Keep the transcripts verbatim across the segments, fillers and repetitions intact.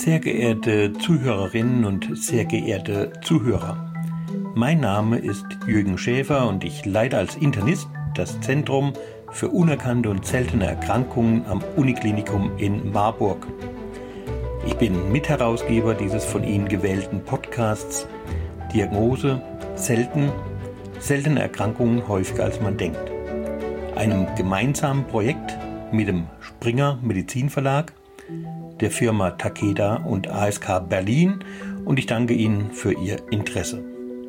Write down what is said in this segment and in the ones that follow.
Sehr geehrte Zuhörerinnen und sehr geehrte Zuhörer, mein Name ist Jürgen Schäfer und ich leite als Internist das Zentrum für unerkannte und seltene Erkrankungen am Uniklinikum in Marburg. Ich bin Mitherausgeber dieses von Ihnen gewählten Podcasts Diagnose selten, seltene Erkrankungen häufiger als man denkt. Einem gemeinsamen Projekt mit dem Springer Medizinverlag, der Firma Takeda und A S K Berlin, und ich danke Ihnen für Ihr Interesse.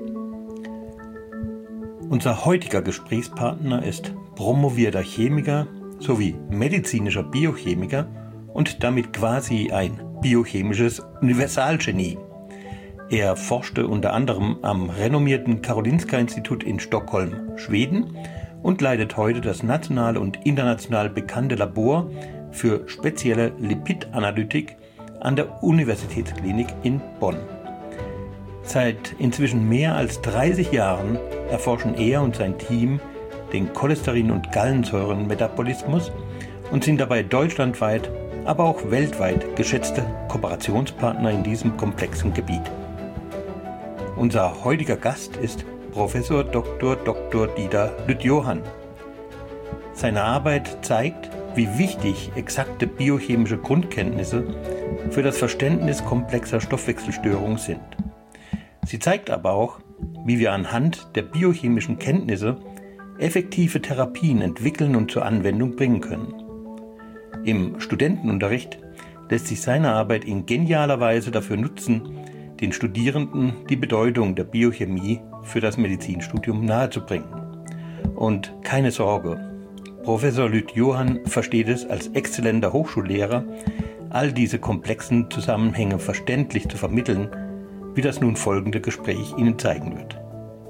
Unser heutiger Gesprächspartner ist promovierter Chemiker sowie medizinischer Biochemiker und damit quasi ein biochemisches Universalgenie. Er forschte unter anderem am renommierten Karolinska-Institut in Stockholm, Schweden, und leitet heute das national und international bekannte Labor für spezielle Lipidanalytik an der Universitätsklinik in Bonn. Seit inzwischen mehr als dreißig Jahren erforschen er und sein Team den Cholesterin- und Gallensäurenmetabolismus und sind dabei deutschlandweit, aber auch weltweit geschätzte Kooperationspartner in diesem komplexen Gebiet. Unser heutiger Gast ist Professor Doktor Doktor Dieter Lüth-Johann. Seine Arbeit zeigt, wie wichtig exakte biochemische Grundkenntnisse für das Verständnis komplexer Stoffwechselstörungen sind. Sie zeigt aber auch, wie wir anhand der biochemischen Kenntnisse effektive Therapien entwickeln und zur Anwendung bringen können. Im Studentenunterricht lässt sich seine Arbeit in genialer Weise dafür nutzen, den Studierenden die Bedeutung der Biochemie für das Medizinstudium nahezubringen. Und keine Sorge, Professor Lüth-Johann versteht es als exzellenter Hochschullehrer, all diese komplexen Zusammenhänge verständlich zu vermitteln, wie das nun folgende Gespräch Ihnen zeigen wird.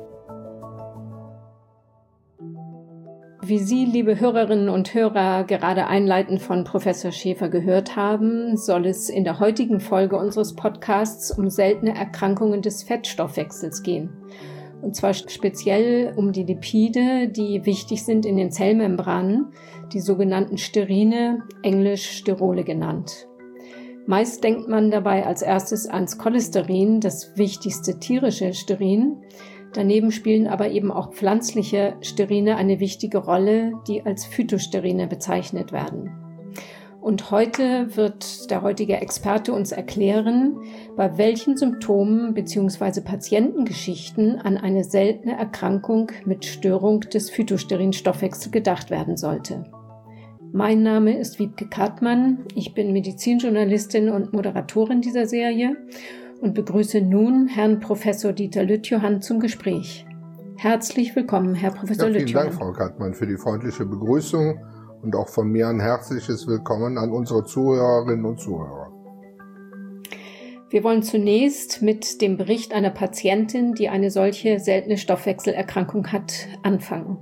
Wie Sie, liebe Hörerinnen und Hörer, gerade einleitend von Professor Schäfer gehört haben, soll es in der heutigen Folge unseres Podcasts um seltene Erkrankungen des Fettstoffwechsels gehen. Und zwar speziell um die Lipide, die wichtig sind in den Zellmembranen, die sogenannten Sterine, englisch Sterole genannt. Meist denkt man dabei als erstes ans Cholesterin, das wichtigste tierische Sterin. Daneben spielen aber eben auch pflanzliche Sterine eine wichtige Rolle, die als Phytosterine bezeichnet werden. Und heute wird der heutige Experte uns erklären, bei welchen Symptomen bzw. Patientengeschichten an eine seltene Erkrankung mit Störung des Phytosterinstoffwechsels gedacht werden sollte. Mein Name ist Wiebke Kartmann, ich bin Medizinjournalistin und Moderatorin dieser Serie und begrüße nun Herrn Professor Dieter Lüth-Johann zum Gespräch. Herzlich willkommen, Herr Professor ja, Lüth-Johann. Vielen Dank, Frau Kartmann, für die freundliche Begrüßung und auch von mir ein herzliches Willkommen an unsere Zuhörerinnen und Zuhörer. Wir wollen zunächst mit dem Bericht einer Patientin, die eine solche seltene Stoffwechselerkrankung hat, anfangen.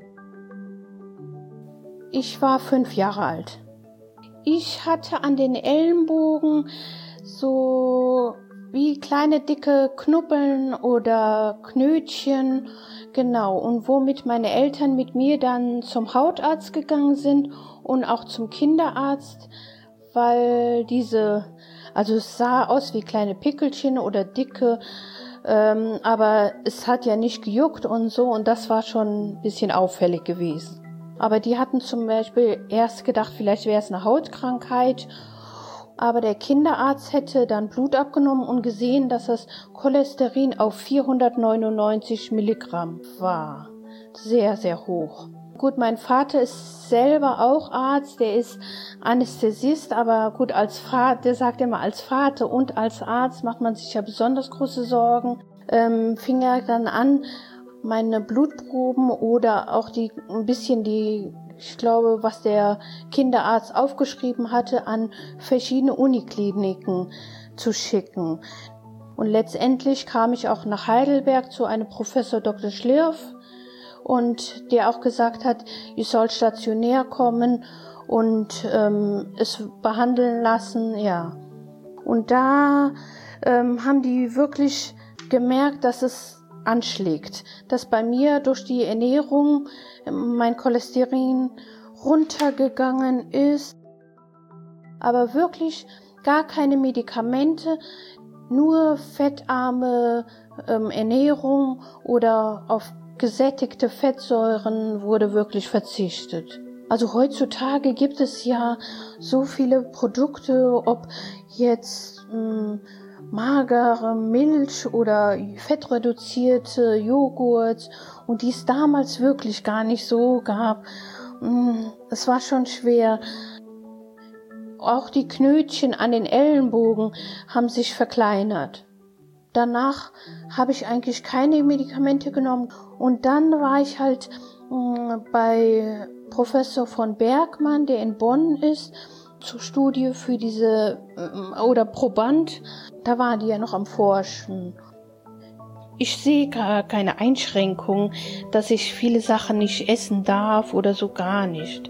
Ich war fünf Jahre alt. Ich hatte an den Ellenbogen so wie kleine dicke Knubbeln oder Knötchen, genau, und womit meine Eltern mit mir dann zum Hautarzt gegangen sind und auch zum Kinderarzt, weil diese, also es sah aus wie kleine Pickelchen oder dicke, ähm, aber es hat ja nicht gejuckt und so, und das war schon ein bisschen auffällig gewesen. Aber die hatten zum Beispiel erst gedacht, vielleicht wäre es eine Hautkrankheit, aber der Kinderarzt hätte dann Blut abgenommen und gesehen, dass das Cholesterin auf vierhundertneunundneunzig Milligramm war. Sehr, sehr hoch. Gut, mein Vater ist selber auch Arzt, der ist Anästhesist, aber gut, als Vater, der sagt immer, als Vater und als Arzt macht man sich ja besonders große Sorgen. Ähm, fing er dann an, meine Blutproben oder auch die ein bisschen die, ich glaube, was der Kinderarzt aufgeschrieben hatte, an verschiedene Unikliniken zu schicken. Und letztendlich kam ich auch nach Heidelberg zu einem Professor Doktor Schlirf, und der auch gesagt hat, ich soll stationär kommen und ähm, es behandeln lassen, ja. Und da ähm, haben die wirklich gemerkt, dass es anschlägt, dass bei mir durch die Ernährung mein Cholesterin runtergegangen ist. Aber wirklich gar keine Medikamente, nur fettarme ähm, Ernährung oder auf gesättigte Fettsäuren wurde wirklich verzichtet. Also heutzutage gibt es ja so viele Produkte, ob jetzt mh, magere Milch oder fettreduzierte Joghurt, und die es damals wirklich gar nicht so gab. Es war schon schwer. Auch die Knötchen an den Ellenbogen haben sich verkleinert. Danach habe ich eigentlich keine Medikamente genommen. Und dann war ich halt mh, bei Professor von Bergmann, der in Bonn ist, zur Studie für diese, äh, oder Proband. Da waren die ja noch am Forschen. Ich sehe gar keine Einschränkung, dass ich viele Sachen nicht essen darf oder so gar nicht.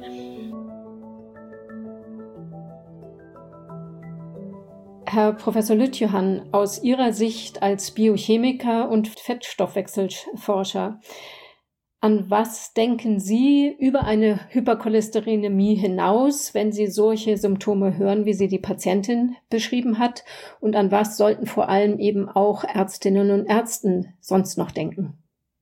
Herr Professor Lütjohann, aus Ihrer Sicht als Biochemiker und Fettstoffwechselforscher, an was denken Sie über eine Hypercholesterinämie hinaus, wenn Sie solche Symptome hören, wie sie die Patientin beschrieben hat? Und an was sollten vor allem eben auch Ärztinnen und Ärzte sonst noch denken?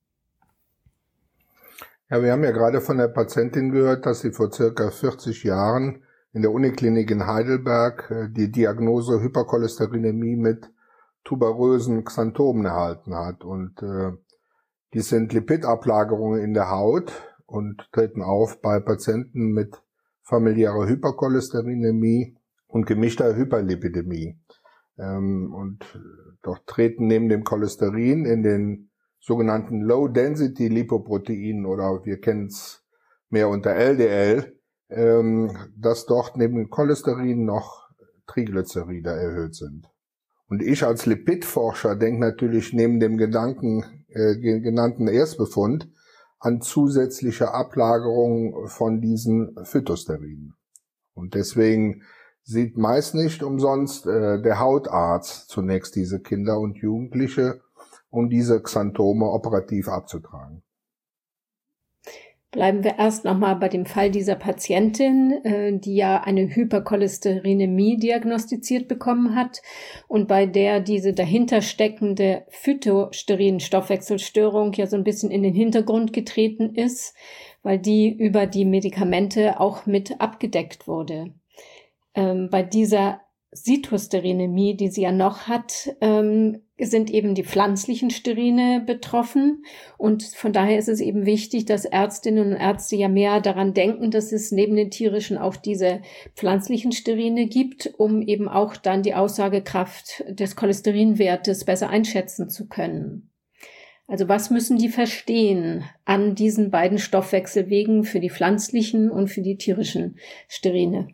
Ja, wir haben ja gerade von der Patientin gehört, dass sie vor circa vierzig Jahren in der Uniklinik in Heidelberg die Diagnose Hypercholesterinämie mit tuberösen Xanthomen erhalten hat. Und äh, die sind Lipidablagerungen in der Haut und treten auf bei Patienten mit familiärer Hypercholesterinämie und gemischter Hyperlipidämie. Ähm, und dort treten neben dem Cholesterin in den sogenannten Low-Density-Lipoproteinen, oder wir kennen es mehr unter L D L, ähm, dass dort neben dem Cholesterin noch Triglyceride erhöht sind. Und ich als Lipidforscher denke natürlich neben dem Gedanken, äh, genannten Erstbefund an zusätzliche Ablagerungen von diesen Phytosterinen. Und deswegen sieht meist nicht umsonst äh, der Hautarzt zunächst diese Kinder und Jugendliche, um diese Xanthome operativ abzutragen. Bleiben wir erst nochmal bei dem Fall dieser Patientin, die ja eine Hypercholesterinämie diagnostiziert bekommen hat und bei der diese dahinter steckende Phytosterin-Stoffwechselstörung ja so ein bisschen in den Hintergrund getreten ist, weil die über die Medikamente auch mit abgedeckt wurde. Ähm, bei dieser Cytosterinämie, die sie ja noch hat, ähm, sind eben die pflanzlichen Sterine betroffen. Und von daher ist es eben wichtig, dass Ärztinnen und Ärzte ja mehr daran denken, dass es neben den tierischen auch diese pflanzlichen Sterine gibt, um eben auch dann die Aussagekraft des Cholesterinwertes besser einschätzen zu können. Also was müssen die verstehen an diesen beiden Stoffwechselwegen für die pflanzlichen und für die tierischen Sterine?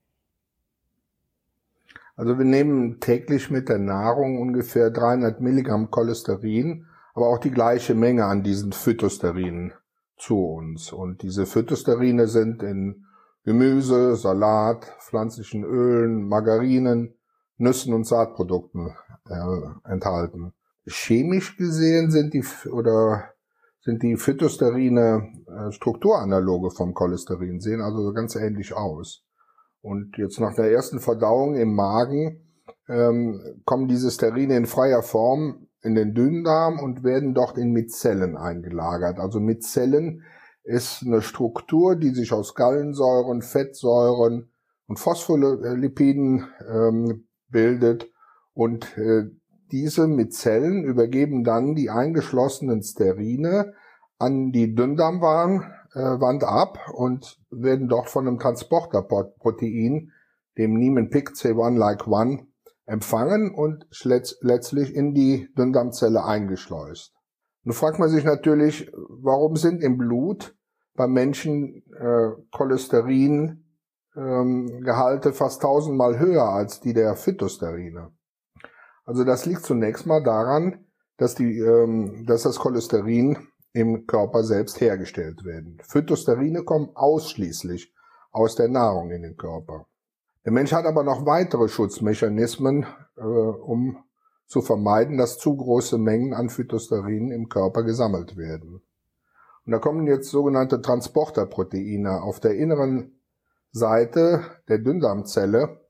Also wir nehmen täglich mit der Nahrung ungefähr dreihundert Milligramm Cholesterin, aber auch die gleiche Menge an diesen Phytosterinen zu uns. Und diese Phytosterine sind in Gemüse, Salat, pflanzlichen Ölen, Margarinen, Nüssen und Saatprodukten äh, enthalten. Chemisch gesehen sind die oder sind die Phytosterine äh, Strukturanaloge vom Cholesterin, sehen also ganz ähnlich aus. Und jetzt nach der ersten Verdauung im Magen ähm, kommen diese Sterine in freier Form in den Dünndarm und werden dort in Mizellen eingelagert. Also Mizellen ist eine Struktur, die sich aus Gallensäuren, Fettsäuren und Phospholipiden ähm, bildet. Und äh, diese Mizellen übergeben dann die eingeschlossenen Sterine an die Dünndarmwand ab und werden dort von einem Transporterprotein, dem Niemann-Pick C eins like eins, empfangen und letztlich in die Dünndarmzelle eingeschleust. Nun fragt man sich natürlich, warum sind im Blut beim Menschen äh, Cholesteringehalte ähm, fast tausendmal höher als die der Phytosterine? Also das liegt zunächst mal daran, dass, die, ähm, dass das Cholesterin im Körper selbst hergestellt werden. Phytosterine kommen ausschließlich aus der Nahrung in den Körper. Der Mensch hat aber noch weitere Schutzmechanismen, äh, um zu vermeiden, dass zu große Mengen an Phytosterin im Körper gesammelt werden. Und da kommen jetzt sogenannte Transporterproteine auf der inneren Seite der Dünndarmzelle,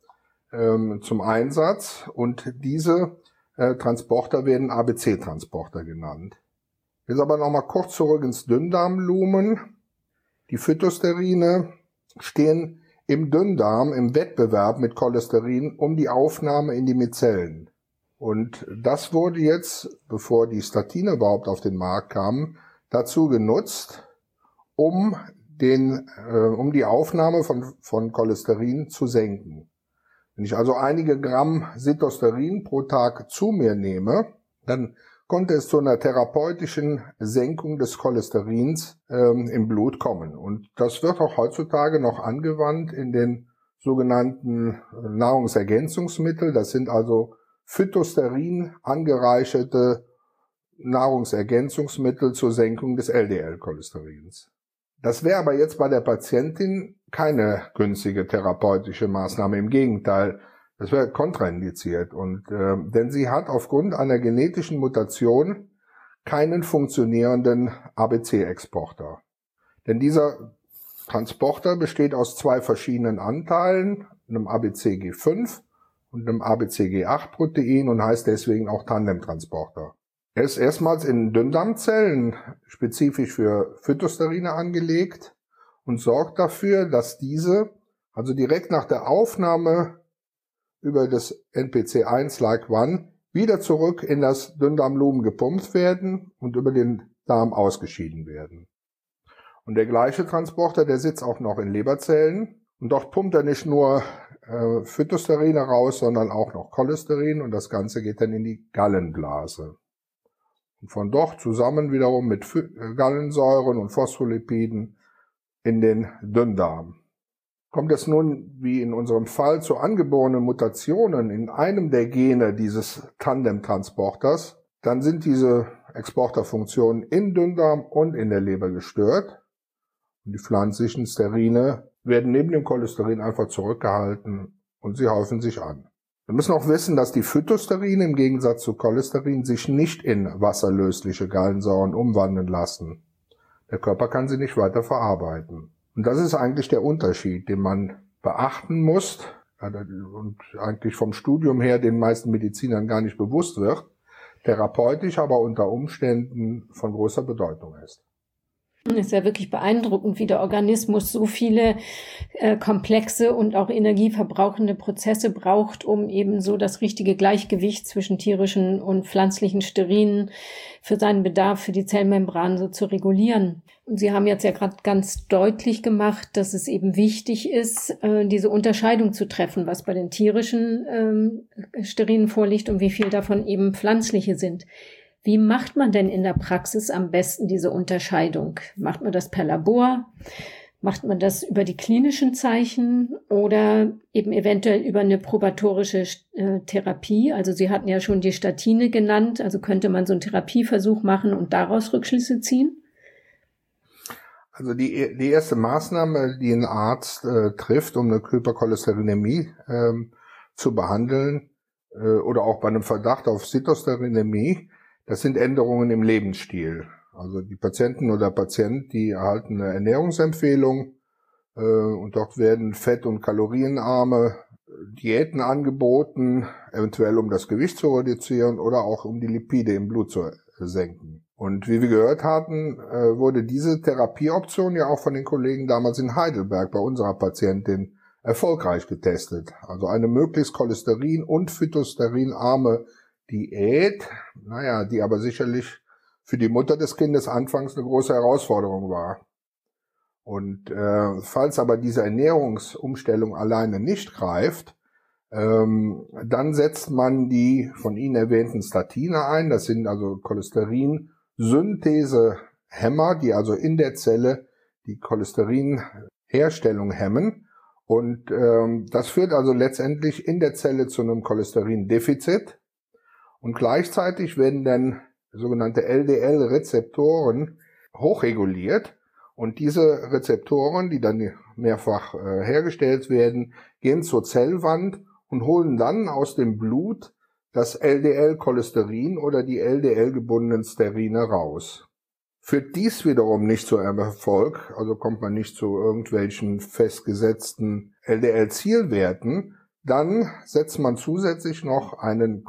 ähm, zum Einsatz und diese äh, Transporter werden A B C-Transporter genannt. Jetzt aber nochmal kurz zurück ins Dünndarmlumen. Die Phytosterine stehen im Dünndarm im Wettbewerb mit Cholesterin um die Aufnahme in die Mizellen. Und das wurde jetzt, bevor die Statine überhaupt auf den Markt kamen, dazu genutzt, um den, äh, um die Aufnahme von, von Cholesterin zu senken. Wenn ich also einige Gramm Sitosterin pro Tag zu mir nehme, dann konnte es zu einer therapeutischen Senkung des Cholesterins ähm, im Blut kommen. Und das wird auch heutzutage noch angewandt in den sogenannten Nahrungsergänzungsmitteln. Das sind also Phytosterin angereicherte Nahrungsergänzungsmittel zur Senkung des L D L-Cholesterins. Das wäre aber jetzt bei der Patientin keine günstige therapeutische Maßnahme. Im Gegenteil, das wäre kontraindiziert. Und äh, denn sie hat aufgrund einer genetischen Mutation keinen funktionierenden A B C-Exporter. Denn dieser Transporter besteht aus zwei verschiedenen Anteilen, einem A B C G fünf und einem A B C G acht Protein und heißt deswegen auch Tandemtransporter. Er ist erstmals in Dünndarmzellen spezifisch für Phytosterine angelegt und sorgt dafür, dass diese, also direkt nach der Aufnahme über das N P C eins Like eins, wieder zurück in das Dünndarmlumen gepumpt werden und über den Darm ausgeschieden werden. Und der gleiche Transporter, der sitzt auch noch in Leberzellen und dort pumpt er nicht nur äh, Phytosterine raus, sondern auch noch Cholesterin und das Ganze geht dann in die Gallenblase. Und von dort zusammen wiederum mit Gallensäuren und Phospholipiden in den Dünndarm. Kommt es nun, wie in unserem Fall, zu angeborenen Mutationen in einem der Gene dieses Tandemtransporters, dann sind diese Exporterfunktionen in Dünndarm und in der Leber gestört. Und die pflanzlichen Sterine werden neben dem Cholesterin einfach zurückgehalten und sie häufen sich an. Wir müssen auch wissen, dass die Phytosterine im Gegensatz zu Cholesterin sich nicht in wasserlösliche Gallensäuren umwandeln lassen. Der Körper kann sie nicht weiter verarbeiten. Und das ist eigentlich der Unterschied, den man beachten muss und eigentlich vom Studium her den meisten Medizinern gar nicht bewusst wird, therapeutisch aber unter Umständen von großer Bedeutung ist. Es ist ja wirklich beeindruckend, wie der Organismus so viele äh, komplexe und auch energieverbrauchende Prozesse braucht, um eben so das richtige Gleichgewicht zwischen tierischen und pflanzlichen Sterinen für seinen Bedarf, für die Zellmembran so zu regulieren. Und Sie haben jetzt ja gerade ganz deutlich gemacht, dass es eben wichtig ist, äh, diese Unterscheidung zu treffen, was bei den tierischen ähm, Sterinen vorliegt und wie viel davon eben pflanzliche sind. Wie macht man denn in der Praxis am besten diese Unterscheidung? Macht man das per Labor? Macht man das über die klinischen Zeichen oder eben eventuell über eine probatorische äh, Therapie? Also Sie hatten ja schon die Statine genannt, also könnte man so einen Therapieversuch machen und daraus Rückschlüsse ziehen? Also die, die erste Maßnahme, die ein Arzt äh, trifft, um eine Hypercholesterinämie äh, zu behandeln äh, oder auch bei einem Verdacht auf Sitosterinämie, das sind Änderungen im Lebensstil. Also die Patienten oder Patient, die erhalten eine Ernährungsempfehlung äh, und dort werden fett- und kalorienarme Diäten angeboten, eventuell um das Gewicht zu reduzieren oder auch um die Lipide im Blut zu senken. Und wie wir gehört hatten, äh, wurde diese Therapieoption ja auch von den Kollegen damals in Heidelberg bei unserer Patientin erfolgreich getestet. Also eine möglichst cholesterin- und phytosterinarme Diät, naja, die aber sicherlich für die Mutter des Kindes anfangs eine große Herausforderung war. Und äh, falls aber diese Ernährungsumstellung alleine nicht greift, ähm, dann setzt man die von Ihnen erwähnten Statine ein. Das sind also Cholesterinsynthesehemmer, die also in der Zelle die Cholesterinherstellung hemmen. Und ähm, das führt also letztendlich in der Zelle zu einem Cholesterindefizit. Und gleichzeitig werden dann sogenannte L D L-Rezeptoren hochreguliert. Und diese Rezeptoren, die dann mehrfach äh, hergestellt werden, gehen zur Zellwand und holen dann aus dem Blut das L D L-Cholesterin oder die L D L-gebundenen Sterine raus. Führt dies wiederum nicht zu einem Erfolg, also kommt man nicht zu irgendwelchen festgesetzten L D L-Zielwerten, Dann setzt man zusätzlich noch einen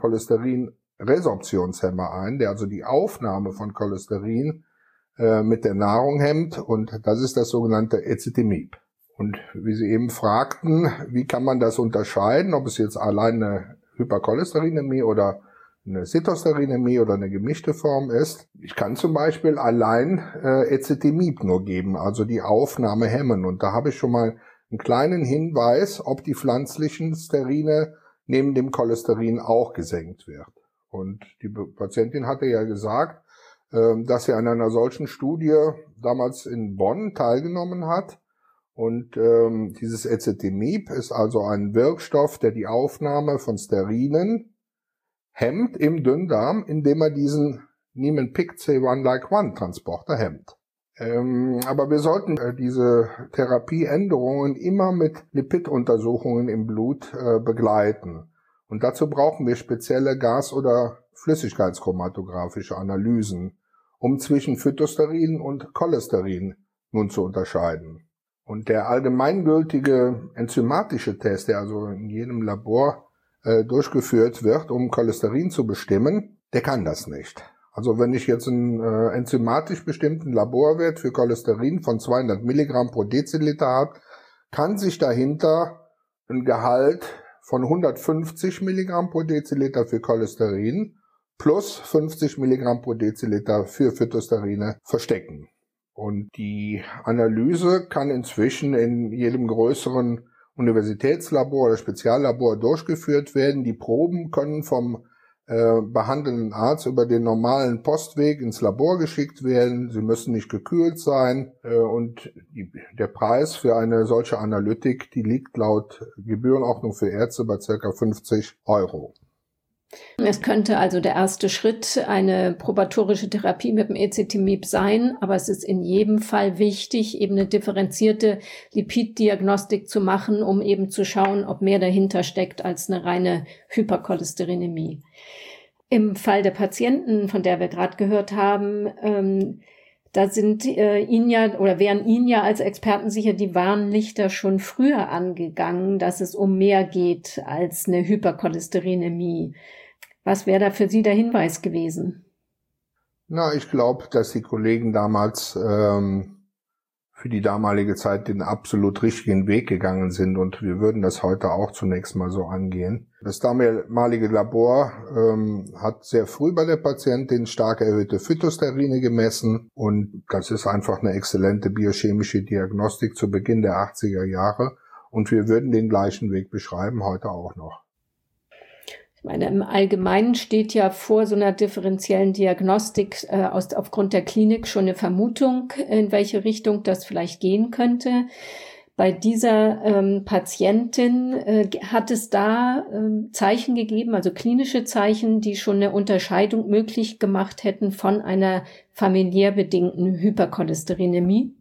Cholesterin-Resorptionshemmer ein, der also die Aufnahme von Cholesterin äh, mit der Nahrung hemmt, und das ist das sogenannte Ezetimibe. Und wie Sie eben fragten, wie kann man das unterscheiden, ob es jetzt allein eine Hypercholesterinämie oder eine Sitostarinämie oder eine gemischte Form ist. Ich kann zum Beispiel allein äh, Ezetimibe nur geben, also die Aufnahme hemmen. Und da habe ich schon mal einen kleinen Hinweis, ob die pflanzlichen Sterine neben dem Cholesterin auch gesenkt wird. Und die Patientin hatte ja gesagt, äh, dass sie an einer solchen Studie damals in Bonn teilgenommen hat. Und ähm, dieses Ezetimibe ist also ein Wirkstoff, der die Aufnahme von Sterinen hemmt im Dünndarm, indem er diesen Niemann-Pick C eins like eins Transporter hemmt. Ähm, aber wir sollten äh, diese Therapieänderungen immer mit Lipiduntersuchungen im Blut äh, begleiten. Und dazu brauchen wir spezielle Gas- oder flüssigkeitschromatographische Analysen, um zwischen Phytosterin und Cholesterin nun zu unterscheiden. Und der allgemeingültige enzymatische Test, der also in jedem Labor äh, durchgeführt wird, um Cholesterin zu bestimmen, der kann das nicht. Also wenn ich jetzt einen äh, enzymatisch bestimmten Laborwert für Cholesterin von zweihundert Milligramm pro Deziliter habe, kann sich dahinter ein Gehalt von hundertfünfzig Milligramm pro Deziliter für Cholesterin plus fünfzig Milligramm pro Deziliter für Phytosterine verstecken. Und die Analyse kann inzwischen in jedem größeren Universitätslabor oder Speziallabor durchgeführt werden. Die Proben können vom äh, behandelnden Arzt über den normalen Postweg ins Labor geschickt werden. Sie müssen nicht gekühlt sein. Äh, und die, der Preis für eine solche Analytik, die liegt laut Gebührenordnung für Ärzte bei ca. fünfzig Euro. Es könnte also der erste Schritt eine probatorische Therapie mit dem Ezetimibe sein, aber es ist in jedem Fall wichtig, eben eine differenzierte Lipiddiagnostik zu machen, um eben zu schauen, ob mehr dahinter steckt als eine reine Hypercholesterinämie. Im Fall der Patienten, von der wir gerade gehört haben, ähm, da sind äh, Ihnen ja oder wären Ihnen ja als Experten sicher die Warnlichter schon früher angegangen, dass es um mehr geht als eine Hypercholesterinämie. Was wäre da für Sie der Hinweis gewesen? Na, ich glaube, dass die Kollegen damals ähm, für die damalige Zeit den absolut richtigen Weg gegangen sind, und wir würden das heute auch zunächst mal so angehen. Das damalige Labor ähm, hat sehr früh bei der Patientin stark erhöhte Phytosterine gemessen, und das ist einfach eine exzellente biochemische Diagnostik zu Beginn der achtziger Jahre, und wir würden den gleichen Weg beschreiben, heute auch noch. Ich meine, im Allgemeinen steht ja vor so einer differenziellen Diagnostik äh, aus, aufgrund der Klinik schon eine Vermutung, in welche Richtung das vielleicht gehen könnte. Bei dieser ähm, Patientin äh, hat es da ähm, Zeichen gegeben, also klinische Zeichen, die schon eine Unterscheidung möglich gemacht hätten von einer familiär bedingten Hypercholesterinämie?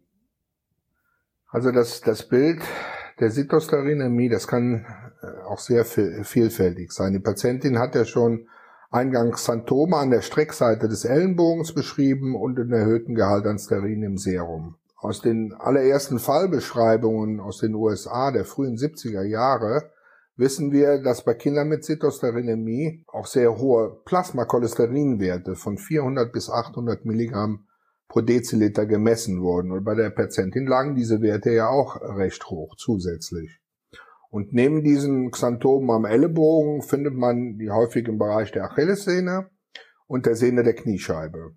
Also das, das Bild der Sitostarinämie, das kann auch sehr vielfältig sein. Die Patientin hat ja schon eingangs Xanthome an der Streckseite des Ellenbogens beschrieben und einen erhöhten Gehalt an Sterin im Serum. Aus den allerersten Fallbeschreibungen aus den U S A der frühen siebziger Jahre wissen wir, dass bei Kindern mit Sitostarinämie auch sehr hohe Plasmakolesterinwerte von vierhundert bis achthundert Milligramm pro Deziliter gemessen wurden. Und bei der Patientin lagen diese Werte ja auch recht hoch zusätzlich. Und neben diesen Xanthomen am Ellenbogen findet man die häufig im Bereich der Achillessehne und der Sehne der Kniescheibe.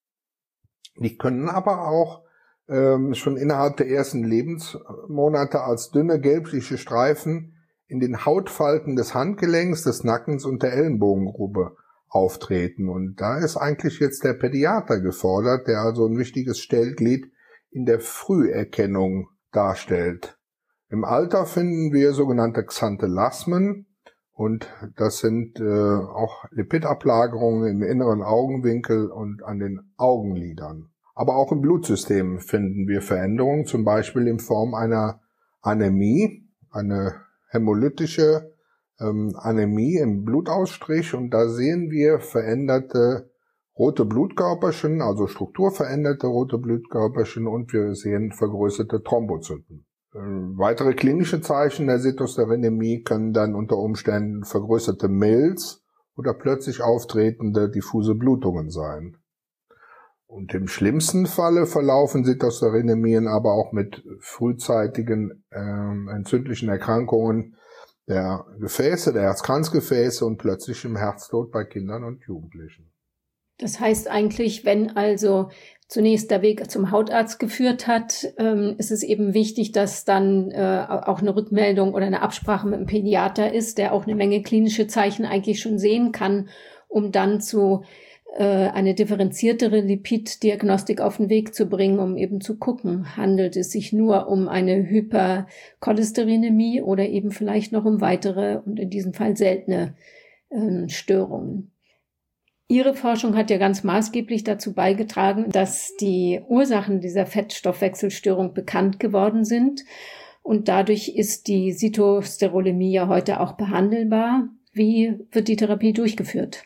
Die können aber auch ähm, schon innerhalb der ersten Lebensmonate als dünne gelbliche Streifen in den Hautfalten des Handgelenks, des Nackens und der Ellenbogengrube auftreten. Und da ist eigentlich jetzt der Pädiater gefordert, der also ein wichtiges Stellglied in der Früherkennung darstellt. Im Alter finden wir sogenannte Xanthelasmen, und das sind äh, auch Lipidablagerungen im inneren Augenwinkel und an den Augenlidern. Aber auch im Blutsystem finden wir Veränderungen, zum Beispiel in Form einer Anämie, eine hämolytische ähm, Anämie im Blutausstrich, und da sehen wir veränderte rote Blutkörperchen, also strukturveränderte rote Blutkörperchen, und wir sehen vergrößerte Thrombozyten. Weitere klinische Zeichen der Sitosterenämie können dann unter Umständen vergrößerte Milz oder plötzlich auftretende diffuse Blutungen sein. Und im schlimmsten Falle verlaufen Sitosterenämien aber auch mit frühzeitigen äh, entzündlichen Erkrankungen der Gefäße, der Herzkranzgefäße und plötzlichem Herztod bei Kindern und Jugendlichen. Das heißt eigentlich, wenn also zunächst der Weg zum Hautarzt geführt hat, ähm, ist es eben wichtig, dass dann äh, auch eine Rückmeldung oder eine Absprache mit dem Pädiater ist, der auch eine Menge klinische Zeichen eigentlich schon sehen kann, um dann zu äh, eine differenziertere Lipiddiagnostik auf den Weg zu bringen, um eben zu gucken, handelt es sich nur um eine Hypercholesterinämie oder eben vielleicht noch um weitere und in diesem Fall seltene äh, Störungen. Ihre Forschung hat ja ganz maßgeblich dazu beigetragen, dass die Ursachen dieser Fettstoffwechselstörung bekannt geworden sind. Und dadurch ist die Sitosterolemie ja heute auch behandelbar. Wie wird die Therapie durchgeführt?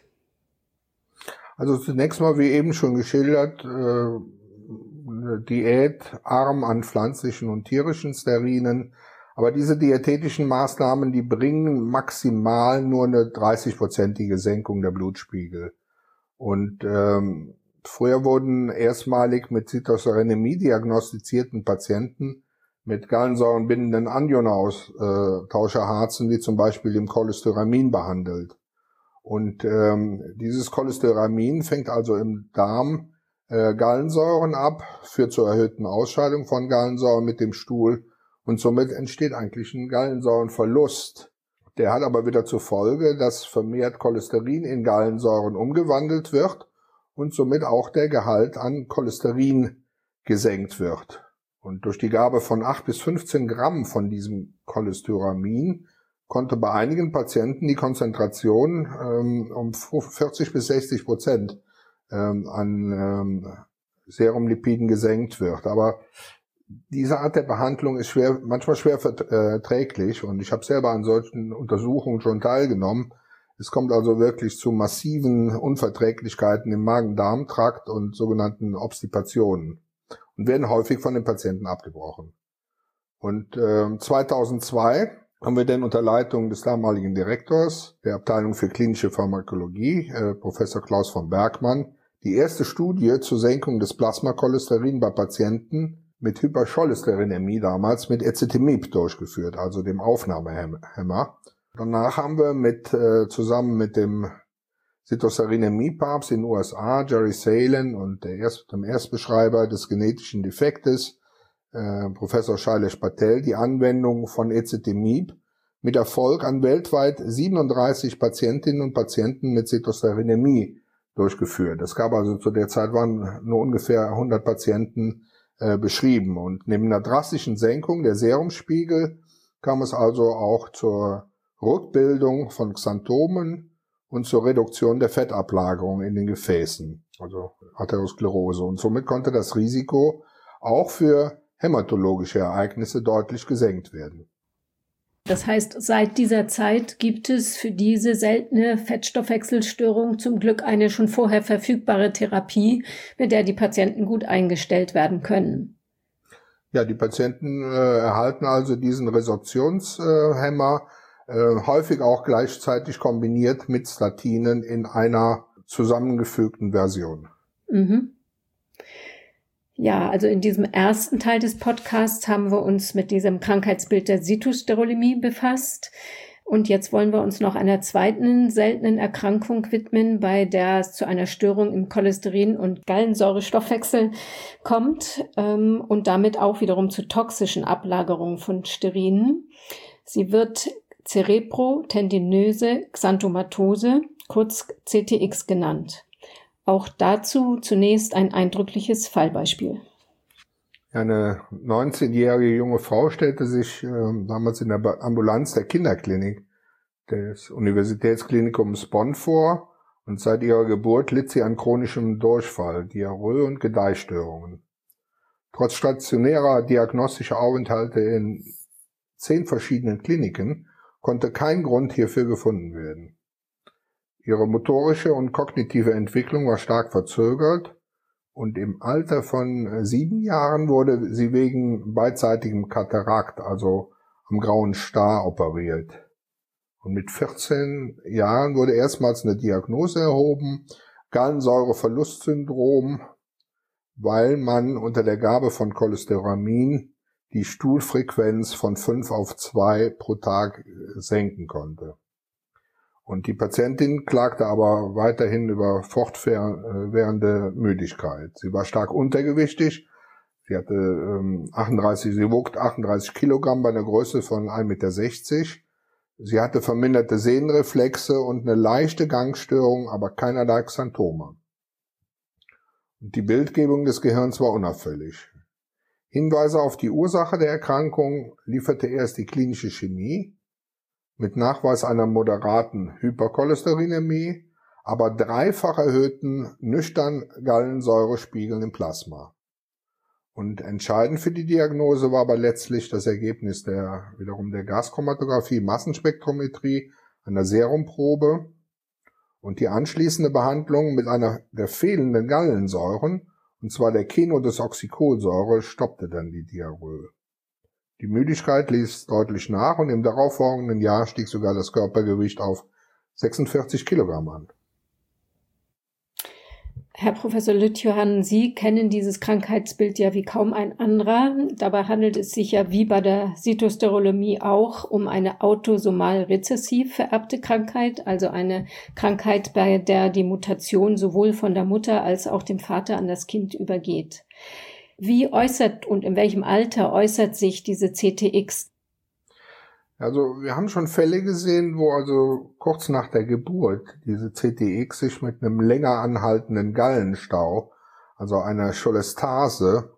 Also zunächst mal, wie eben schon geschildert, äh, eine Diät arm an pflanzlichen und tierischen Sterinen. Aber diese diätetischen Maßnahmen, die bringen maximal nur eine dreißigprozentige Senkung der Blutspiegel. Und ähm, früher wurden erstmalig mit Sitosterenämie diagnostizierten Patienten mit gallensäurenbindenden Anionaustauschharzen, wie zum Beispiel dem Cholesteramin, behandelt. Und ähm, dieses Cholesteramin fängt also im Darm äh, Gallensäuren ab, führt zur erhöhten Ausscheidung von Gallensäuren mit dem Stuhl und somit entsteht eigentlich ein Gallensäurenverlust. Der hat aber wieder zur Folge, dass vermehrt Cholesterin in Gallensäuren umgewandelt wird und somit auch der Gehalt an Cholesterin gesenkt wird. Und durch die Gabe von acht bis fünfzehn Gramm von diesem Cholesteramin konnte bei einigen Patienten die Konzentration ähm, um vierzig bis sechzig Prozent ähm, an ähm, Serumlipiden gesenkt wird. Aber diese Art der Behandlung ist schwer, manchmal schwer verträglich und ich habe selber an solchen Untersuchungen schon teilgenommen. Es kommt also wirklich zu massiven Unverträglichkeiten im Magen-Darm-Trakt und sogenannten Obstipationen und werden häufig von den Patienten abgebrochen. Und äh, zweitausendzwei haben wir dann unter Leitung des damaligen Direktors der Abteilung für klinische Pharmakologie, äh, Professor Klaus von Bergmann, die erste Studie zur Senkung des Plasmacholesterin bei Patienten mit Hypercholesterinämie damals mit Ezetimibe durchgeführt, also dem Aufnahmehemmer. Danach haben wir mit äh, zusammen mit dem Sitosterenämie-Papst in den U S A, Jerry Salen, und der Erst, dem Erstbeschreiber des genetischen Defektes, äh, Professor Shailesh Patel, die Anwendung von Ezetimibe mit Erfolg an weltweit siebenunddreißig Patientinnen und Patienten mit Sitosterenämie durchgeführt. Es gab also zu der Zeit waren nur ungefähr hundert Patienten äh, beschrieben. Und neben einer drastischen Senkung der Serumspiegel kam es also auch zur Rückbildung von Xanthomen und zur Reduktion der Fettablagerung in den Gefäßen, also Arteriosklerose. Und somit konnte das Risiko auch für hämatologische Ereignisse deutlich gesenkt werden. Das heißt, seit dieser Zeit gibt es für diese seltene Fettstoffwechselstörung zum Glück eine schon vorher verfügbare Therapie, mit der die Patienten gut eingestellt werden können. Ja, die Patienten äh, erhalten also diesen Resorptionshemmer, äh, häufig auch gleichzeitig kombiniert mit Statinen in einer zusammengefügten Version. Mhm. Ja, also in diesem ersten Teil des Podcasts haben wir uns mit diesem Krankheitsbild der Sitosterolemie befasst. Und jetzt wollen wir uns noch einer zweiten seltenen Erkrankung widmen, bei der es zu einer Störung im Cholesterin- und Gallensäurestoffwechsel kommt ähm, und damit auch wiederum zu toxischen Ablagerungen von Sterinen. Sie wird Cerebrotendinöse Xanthomatose, kurz C T X genannt. Auch dazu zunächst ein eindrückliches Fallbeispiel. Eine neunzehnjährige junge Frau stellte sich äh, damals in der Ambulanz der Kinderklinik des Universitätsklinikums Bonn vor und seit ihrer Geburt litt sie an chronischem Durchfall, Diarrhoe und Gedeihstörungen. Trotz stationärer diagnostischer Aufenthalte in zehn verschiedenen Kliniken konnte kein Grund hierfür gefunden werden. Ihre motorische und kognitive Entwicklung war stark verzögert Und im Alter von sieben Jahren wurde sie wegen beidseitigem Katarakt, also am grauen Star, operiert. Und mit vierzehn Jahren wurde erstmals eine Diagnose erhoben, Gallensäureverlustsyndrom, weil man unter der Gabe von Cholesteramin die Stuhlfrequenz von fünf auf zwei pro Tag senken konnte. Und die Patientin klagte aber weiterhin über fortwährende Müdigkeit. Sie war stark untergewichtig. Sie hatte ähm, achtunddreißig, sie wog achtunddreißig Kilogramm bei einer Größe von ein Meter sechzig. Sie hatte verminderte Sehnenreflexe und eine leichte Gangstörung, aber keinerlei Xanthome. Und die Bildgebung des Gehirns war unauffällig. Hinweise auf die Ursache der Erkrankung lieferte erst die klinische Chemie mit Nachweis einer moderaten Hypercholesterinämie, aber dreifach erhöhten nüchtern Gallensäurespiegeln im Plasma. Und entscheidend für die Diagnose war aber letztlich das Ergebnis der wiederum der Gaschromatographie, Massenspektrometrie, einer Serumprobe und die anschließende Behandlung mit einer der fehlenden Gallensäuren, und zwar der Kenodesoxycholsäure, stoppte dann die Diarrhoe. Die Müdigkeit ließ deutlich nach und im darauffolgenden Jahr stieg sogar das Körpergewicht auf sechsundvierzig Kilogramm an. Herr Professor Lütjohann, Sie kennen dieses Krankheitsbild ja wie kaum ein anderer. Dabei handelt es sich ja wie bei der Sitosterolemie auch um eine autosomal rezessiv vererbte Krankheit, also eine Krankheit, bei der die Mutation sowohl von der Mutter als auch dem Vater an das Kind übergeht. Wie äußert und in welchem Alter äußert sich diese C T X? Also wir haben schon Fälle gesehen, wo also kurz nach der Geburt diese C T X sich mit einem länger anhaltenden Gallenstau, also einer Cholestase,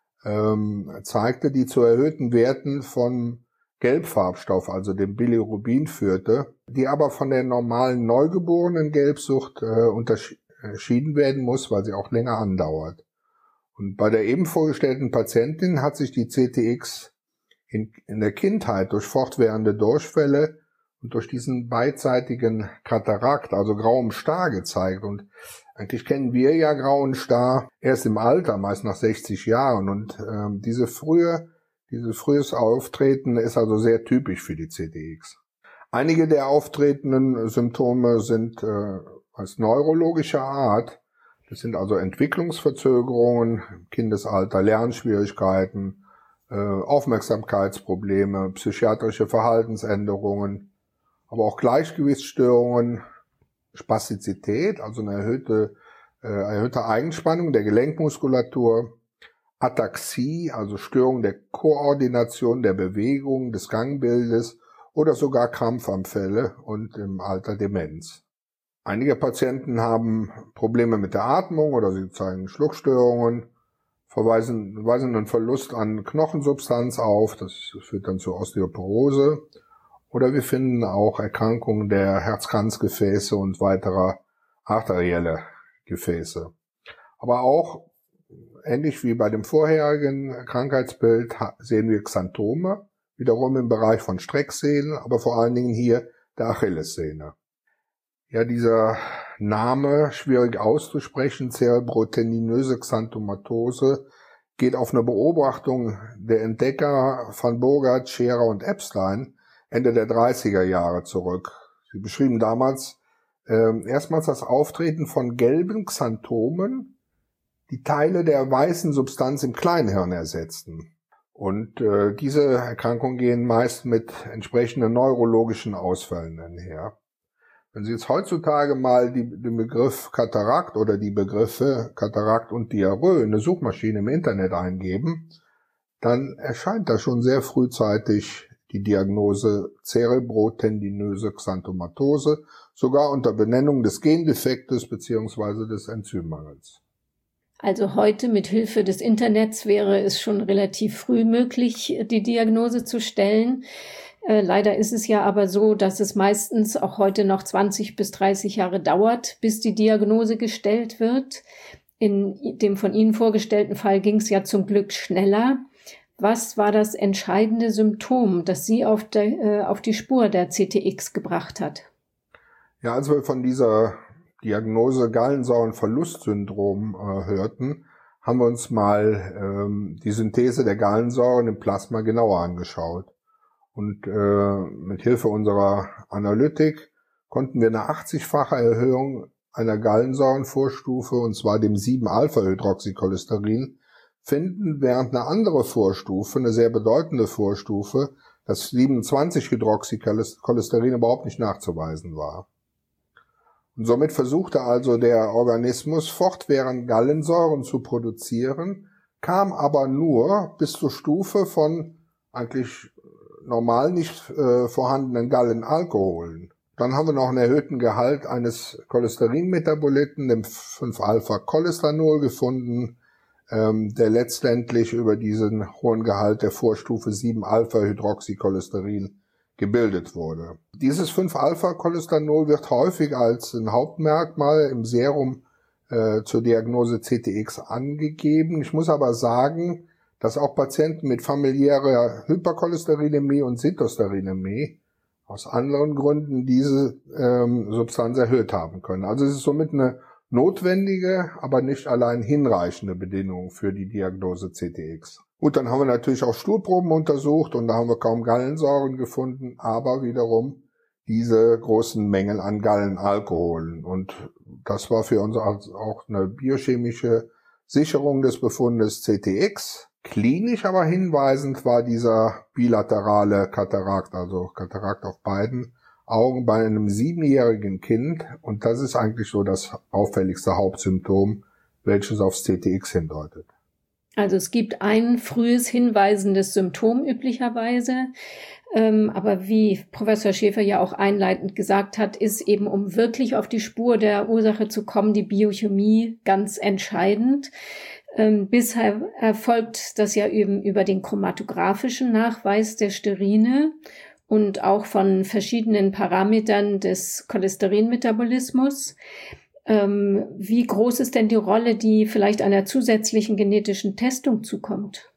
ähm, zeigte, die zu erhöhten Werten von Gelbfarbstoff, also dem Bilirubin, führte, die aber von der normalen neugeborenen Gelbsucht äh, unterschieden werden muss, weil sie auch länger andauert. Und bei der eben vorgestellten Patientin hat sich die C T X in, in der Kindheit durch fortwährende Durchfälle und durch diesen beidseitigen Katarakt, also grauem Star, gezeigt. Und eigentlich kennen wir ja grauen Star erst im Alter, meist nach sechzig Jahren. Und ähm, diese frühe, dieses frühes Auftreten ist also sehr typisch für die C T X. Einige der auftretenden Symptome sind äh, als neurologischer Art. Das sind also Entwicklungsverzögerungen im Kindesalter, Lernschwierigkeiten, äh, Aufmerksamkeitsprobleme, psychiatrische Verhaltensänderungen, aber auch Gleichgewichtsstörungen, Spastizität, also eine erhöhte, äh, erhöhte Eigenspannung der Gelenkmuskulatur, Ataxie, also Störung der Koordination der Bewegung, des Gangbildes oder sogar Krampfanfälle und im Alter Demenz. Einige Patienten haben Probleme mit der Atmung oder sie zeigen Schluckstörungen, verweisen, weisen einen Verlust an Knochensubstanz auf, das führt dann zur Osteoporose. Oder wir finden auch Erkrankungen der Herzkranzgefäße und weiterer arterielle Gefäße. Aber auch, ähnlich wie bei dem vorherigen Krankheitsbild, sehen wir Xanthome, wiederum im Bereich von Strecksehnen, aber vor allen Dingen hier der Achillessehne. Ja, dieser Name, schwierig auszusprechen, zerebrotendinöse Xanthomatose, geht auf eine Beobachtung der Entdecker Van Bogart, Scherer und Epstein Ende der dreißiger Jahre zurück. Sie beschrieben damals äh, erstmals das Auftreten von gelben Xanthomen, die Teile der weißen Substanz im Kleinhirn ersetzten. Und äh, diese Erkrankungen gehen meist mit entsprechenden neurologischen Ausfällen einher. Wenn Sie jetzt heutzutage mal die, den Begriff Katarakt oder die Begriffe Katarakt und Diarrhoe in eine Suchmaschine im Internet eingeben, dann erscheint da schon sehr frühzeitig die Diagnose zerebrotendinöse Xanthomatose, sogar unter Benennung des Gendefektes bzw. des Enzymmangels. Also heute mit Hilfe des Internets wäre es schon relativ früh möglich, die Diagnose zu stellen. Äh, leider ist es ja aber so, dass es meistens auch heute noch zwanzig bis dreißig Jahre dauert, bis die Diagnose gestellt wird. In dem von Ihnen vorgestellten Fall ging es ja zum Glück schneller. Was war das entscheidende Symptom, das Sie auf, der, äh, auf die Spur der C T X gebracht hat? Ja, als wir von dieser Diagnose Gallensäurenverlustsyndrom äh, hörten, haben wir uns mal ähm, die Synthese der Gallensäuren im Plasma genauer angeschaut. Und äh, mit Hilfe unserer Analytik konnten wir eine achtzigfache Erhöhung einer Gallensäurenvorstufe, und zwar dem sieben Alpha Hydroxycholesterin, finden, während eine andere Vorstufe, eine sehr bedeutende Vorstufe, das siebenundzwanzig Hydroxycholesterin überhaupt nicht nachzuweisen war. Und somit versuchte also der Organismus fortwährend Gallensäuren zu produzieren, kam aber nur bis zur Stufe von eigentlich normal nicht äh, vorhandenen Gallenalkoholen. Dann haben wir noch einen erhöhten Gehalt eines Cholesterinmetaboliten, dem fünf Alpha Cholestanol, gefunden, ähm, der letztendlich über diesen hohen Gehalt der Vorstufe sieben Alpha Hydroxycholesterin gebildet wurde. Dieses fünf Alpha Cholestanol wird häufig als ein Hauptmerkmal im Serum äh, zur Diagnose C T X angegeben. Ich muss aber sagen, dass auch Patienten mit familiärer Hypercholesterinämie und Sitosterinämie aus anderen Gründen diese ähm, Substanz erhöht haben können. Also es ist somit eine notwendige, aber nicht allein hinreichende Bedingung für die Diagnose C T X. Gut, dann haben wir natürlich auch Stuhlproben untersucht und da haben wir kaum Gallensäuren gefunden, aber wiederum diese großen Mengen an Gallenalkoholen. Und das war für uns auch eine biochemische Sicherung des Befundes C T X. Klinisch aber hinweisend war dieser bilaterale Katarakt, also Katarakt auf beiden Augen bei einem siebenjährigen Kind. Und das ist eigentlich so das auffälligste Hauptsymptom, welches aufs C T X hindeutet. Also es gibt ein frühes hinweisendes Symptom üblicherweise, ähm, aber wie Professor Schäfer ja auch einleitend gesagt hat, ist eben, um wirklich auf die Spur der Ursache zu kommen, die Biochemie ganz entscheidend. Ähm, bisher erfolgt das ja eben über den chromatographischen Nachweis der Sterine und auch von verschiedenen Parametern des Cholesterinmetabolismus. Ähm, wie groß ist denn die Rolle, die vielleicht einer zusätzlichen genetischen Testung zukommt?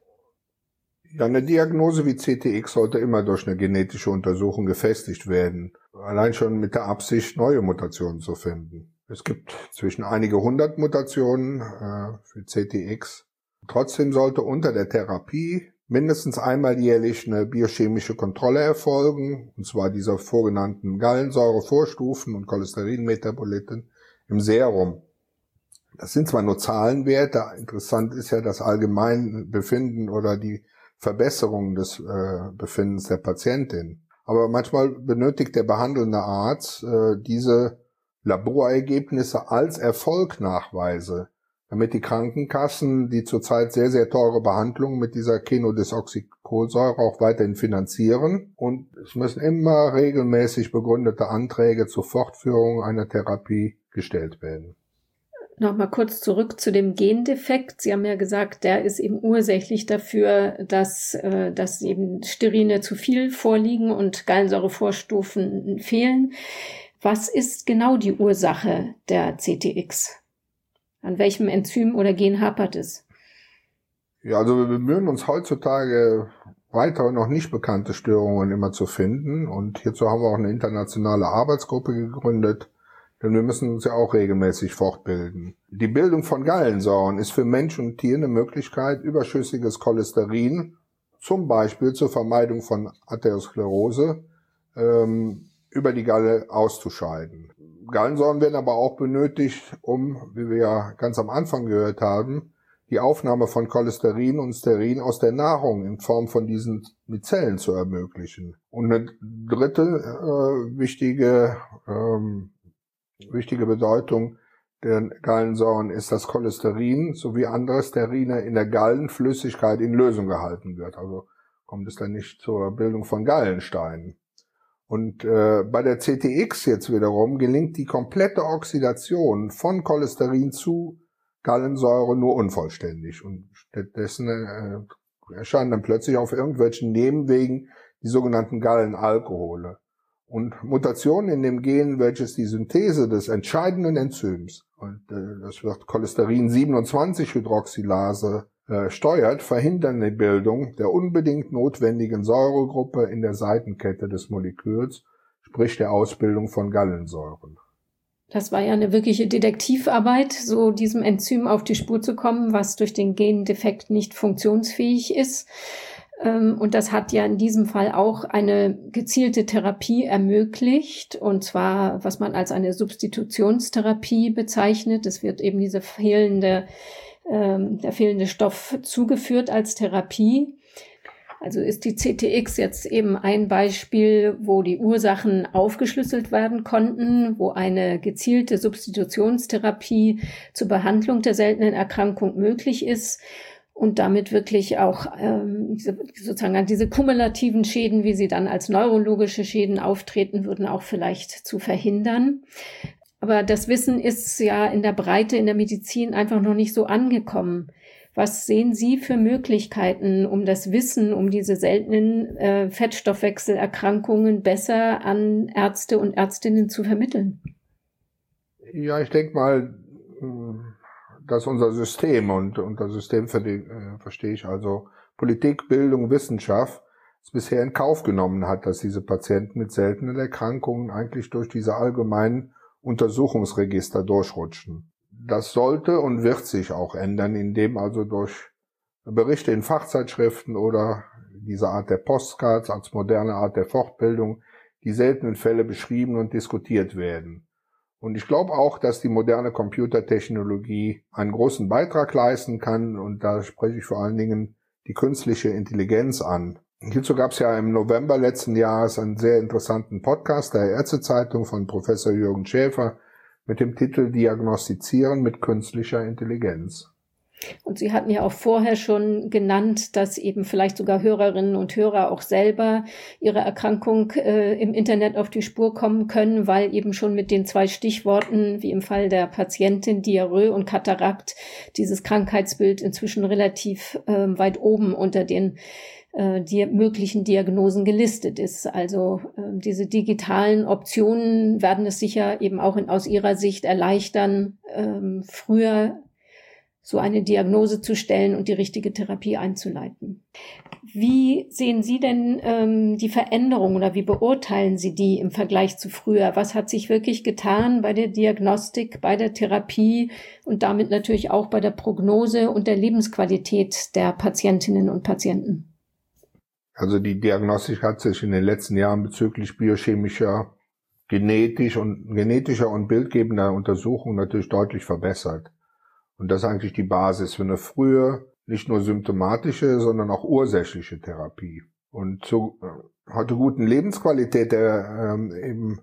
Ja, eine Diagnose wie C T X sollte immer durch eine genetische Untersuchung gefestigt werden. Allein schon mit der Absicht, neue Mutationen zu finden. Es gibt zwischen einige hundert Mutationen äh, für C T X. Trotzdem sollte unter der Therapie mindestens einmal jährlich eine biochemische Kontrolle erfolgen, und zwar dieser vorgenannten Gallensäurevorstufen und Cholesterinmetaboliten im Serum. Das sind zwar nur Zahlenwerte, interessant ist ja das Allgemeinbefinden oder die Verbesserung des äh, Befindens der Patientin. Aber manchmal benötigt der behandelnde Arzt äh, diese Laborergebnisse als Erfolgnachweise, damit die Krankenkassen die zurzeit sehr, sehr teure Behandlung mit dieser Kenodesoxycholsäure auch weiterhin finanzieren. Und es müssen immer regelmäßig begründete Anträge zur Fortführung einer Therapie gestellt werden. Nochmal kurz zurück zu dem Gendefekt. Sie haben ja gesagt, der ist eben ursächlich dafür, dass, äh, dass eben Sterine zu viel vorliegen und Gallensäurevorstufen fehlen. Was ist genau die Ursache der C T X? An welchem Enzym oder Gen hapert es? Ja, also wir bemühen uns heutzutage, weitere noch nicht bekannte Störungen immer zu finden. Und hierzu haben wir auch eine internationale Arbeitsgruppe gegründet, denn wir müssen uns ja auch regelmäßig fortbilden. Die Bildung von Gallensäuren ist für Mensch und Tier eine Möglichkeit, überschüssiges Cholesterin, zum Beispiel zur Vermeidung von Arteriosklerose, ähm, über die Galle auszuscheiden. Gallensäuren werden aber auch benötigt, um, wie wir ja ganz am Anfang gehört haben, die Aufnahme von Cholesterin und Sterin aus der Nahrung in Form von diesen Mizellen zu ermöglichen. Und eine dritte äh, wichtige ähm, wichtige Bedeutung der Gallensäuren ist, dass Cholesterin sowie andere Sterine in der Gallenflüssigkeit in Lösung gehalten wird. Also kommt es dann nicht zur Bildung von Gallensteinen. Und äh, bei der C T X jetzt wiederum gelingt die komplette Oxidation von Cholesterin zu Gallensäure nur unvollständig. Und stattdessen äh, erscheinen dann plötzlich auf irgendwelchen Nebenwegen die sogenannten Gallenalkohole. Und Mutationen in dem Gen, welches die Synthese des entscheidenden Enzyms, und äh, das wird Cholesterin siebenundzwanzig Hydroxylase, äh, steuert, verhindern die Bildung der unbedingt notwendigen Säuregruppe in der Seitenkette des Moleküls, sprich der Ausbildung von Gallensäuren. Das war ja eine wirkliche Detektivarbeit, so diesem Enzym auf die Spur zu kommen, was durch den Gendefekt nicht funktionsfähig ist. Und das hat ja in diesem Fall auch eine gezielte Therapie ermöglicht, und zwar, was man als eine Substitutionstherapie bezeichnet. Es wird eben diese fehlende, ähm, der fehlende Stoff zugeführt als Therapie. Also ist die C T X jetzt eben ein Beispiel, wo die Ursachen aufgeschlüsselt werden konnten, wo eine gezielte Substitutionstherapie zur Behandlung der seltenen Erkrankung möglich ist und damit wirklich auch ähm, sozusagen diese kumulativen Schäden, wie sie dann als neurologische Schäden auftreten würden, auch vielleicht zu verhindern. Aber das Wissen ist ja in der Breite in der Medizin einfach noch nicht so angekommen. Was sehen Sie für Möglichkeiten, um das Wissen um diese seltenen äh, Fettstoffwechselerkrankungen besser an Ärzte und Ärztinnen zu vermitteln? Ja, ich denke mal, dass unser System, und unter System verstehe ich also Politik, Bildung, Wissenschaft, es bisher in Kauf genommen hat, dass diese Patienten mit seltenen Erkrankungen eigentlich durch diese allgemeinen Untersuchungsregister durchrutschen. Das sollte und wird sich auch ändern, indem also durch Berichte in Fachzeitschriften oder diese Art der Postcards als moderne Art der Fortbildung die seltenen Fälle beschrieben und diskutiert werden. Und ich glaube auch, dass die moderne Computertechnologie einen großen Beitrag leisten kann, und da spreche ich vor allen Dingen die künstliche Intelligenz an. Hierzu gab es ja im November letzten Jahres einen sehr interessanten Podcast der Ärztezeitung von Professor Jürgen Schäfer mit dem Titel Diagnostizieren mit künstlicher Intelligenz. Und Sie hatten ja auch vorher schon genannt, dass eben vielleicht sogar Hörerinnen und Hörer auch selber ihrer Erkrankung äh, im Internet auf die Spur kommen können, weil eben schon mit den zwei Stichworten, wie im Fall der Patientin Diarrhoe und Katarakt, dieses Krankheitsbild inzwischen relativ äh, weit oben unter den äh, die möglichen Diagnosen gelistet ist. Also äh, diese digitalen Optionen werden es sicher eben auch in, aus Ihrer Sicht erleichtern, äh, früher so eine Diagnose zu stellen und die richtige Therapie einzuleiten. Wie sehen Sie denn ähm, die Veränderung oder wie beurteilen Sie die im Vergleich zu früher? Was hat sich wirklich getan bei der Diagnostik, bei der Therapie und damit natürlich auch bei der Prognose und der Lebensqualität der Patientinnen und Patienten? Also die Diagnostik hat sich in den letzten Jahren bezüglich biochemischer, genetisch und, genetischer und bildgebender Untersuchungen natürlich deutlich verbessert. Und das ist eigentlich die Basis für eine frühe, nicht nur symptomatische, sondern auch ursächliche Therapie. Und zur heute guten Lebensqualität der ähm, eben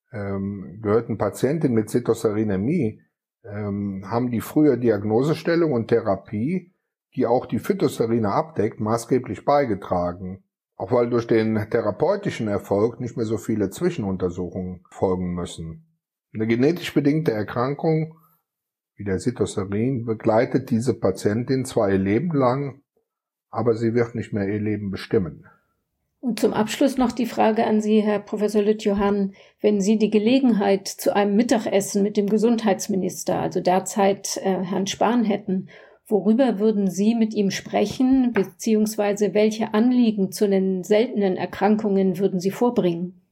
ähm, gehörten Patientin mit Cytoserinämie ähm, haben die frühe Diagnosestellung und Therapie, die auch die Phytosterine abdeckt, maßgeblich beigetragen. Auch weil durch den therapeutischen Erfolg nicht mehr so viele Zwischenuntersuchungen folgen müssen. Eine genetisch bedingte Erkrankung wie der Cytoserin begleitet diese Patientin zwar ihr Leben lang, aber sie wird nicht mehr ihr Leben bestimmen. Und zum Abschluss noch die Frage an Sie, Herr Professor Lüth-Johann. Wenn Sie die Gelegenheit zu einem Mittagessen mit dem Gesundheitsminister, also derzeit äh, Herrn Spahn, hätten, worüber würden Sie mit ihm sprechen, beziehungsweise welche Anliegen zu den seltenen Erkrankungen würden Sie vorbringen?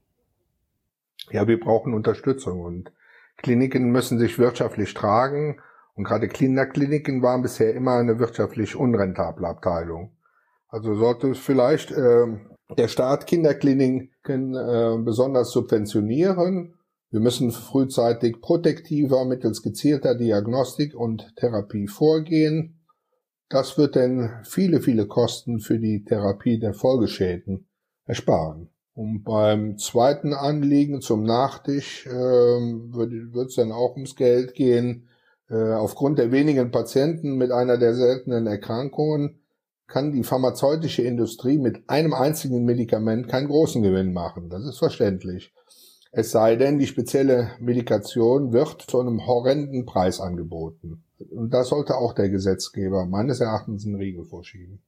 Ja, wir brauchen Unterstützung und Kliniken müssen sich wirtschaftlich tragen, und gerade Kinderkliniken waren bisher immer eine wirtschaftlich unrentable Abteilung. Also sollte vielleicht äh, der Staat Kinderkliniken äh, besonders subventionieren. Wir müssen frühzeitig protektiver mittels gezielter Diagnostik und Therapie vorgehen. Das wird dann viele, viele Kosten für die Therapie der Folgeschäden ersparen. Und beim zweiten Anliegen zum Nachtisch äh, wird es dann auch ums Geld gehen. Äh, aufgrund der wenigen Patienten mit einer der seltenen Erkrankungen kann die pharmazeutische Industrie mit einem einzigen Medikament keinen großen Gewinn machen. Das ist verständlich. Es sei denn, die spezielle Medikation wird zu einem horrenden Preis angeboten. Und da sollte auch der Gesetzgeber meines Erachtens einen Riegel vorschieben.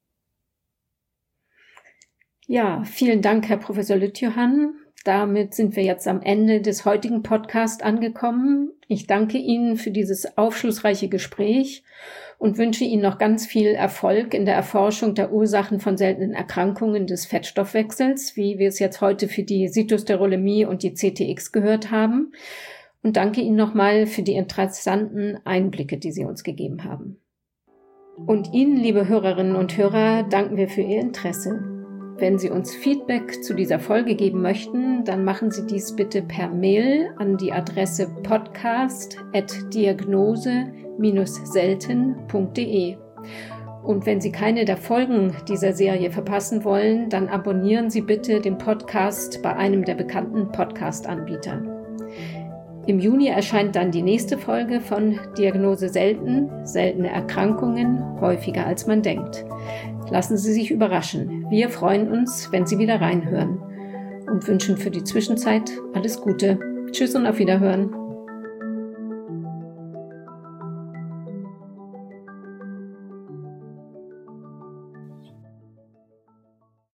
Ja, vielen Dank, Herr Professor Lüth-Johann. Damit sind wir jetzt am Ende des heutigen Podcasts angekommen. Ich danke Ihnen für dieses aufschlussreiche Gespräch und wünsche Ihnen noch ganz viel Erfolg in der Erforschung der Ursachen von seltenen Erkrankungen des Fettstoffwechsels, wie wir es jetzt heute für die Cytosterolemie und die C T X gehört haben. und danke Ihnen nochmal für die interessanten Einblicke, die Sie uns gegeben haben. Und Ihnen, liebe Hörerinnen und Hörer, danken wir für Ihr Interesse. Wenn Sie uns Feedback zu dieser Folge geben möchten, dann machen Sie dies bitte per Mail an die Adresse podcast at diagnose Bindestrich selten punkt de. Und wenn Sie keine der Folgen dieser Serie verpassen wollen, dann abonnieren Sie bitte den Podcast bei einem der bekannten Podcast-Anbieter. Im Juni erscheint dann die nächste Folge von Diagnose Selten, seltene Erkrankungen, häufiger als man denkt. Lassen Sie sich überraschen. Wir freuen uns, wenn Sie wieder reinhören und wünschen für die Zwischenzeit alles Gute. Tschüss und auf Wiederhören.